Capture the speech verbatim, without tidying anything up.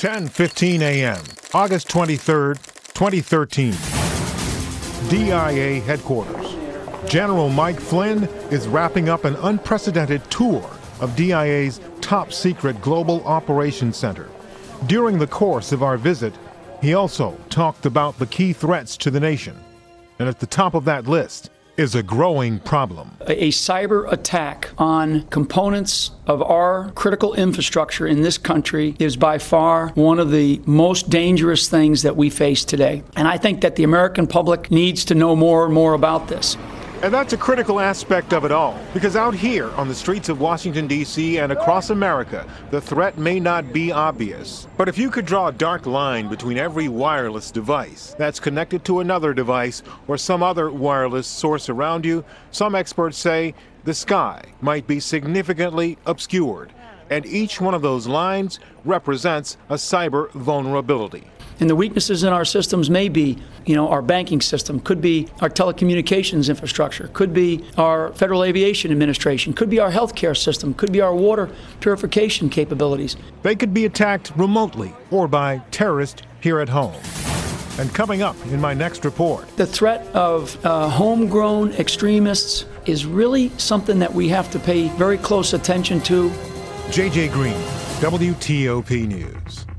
ten fifteen a m, August twenty-third, twenty thirteen. D I A headquarters. General Mike Flynn is wrapping up an unprecedented tour of D I A's top-secret Global Operations Center. During the course of our visit, he also talked about the key threats to the nation. And at the top of that list is a growing problem. A cyber attack on components of our critical infrastructure in this country is by far one of the most dangerous things that we face today. And I think that the American public needs to know more and more about this. And that's a critical aspect of it all, because out here on the streets of Washington, D C and across America, the threat may not be obvious. But if you could draw a dark line between every wireless device that's connected to another device or some other wireless source around you, some experts say the sky might be significantly obscured. And each one of those lines represents a cyber vulnerability. And the weaknesses in our systems may be, you know, our banking system, could be our telecommunications infrastructure, could be our Federal Aviation Administration, could be our healthcare system, could be our water purification capabilities. They could be attacked remotely or by terrorists here at home. And coming up in my next report, the threat of uh, homegrown extremists is really something that we have to pay very close attention to. J J Green, W T O P News.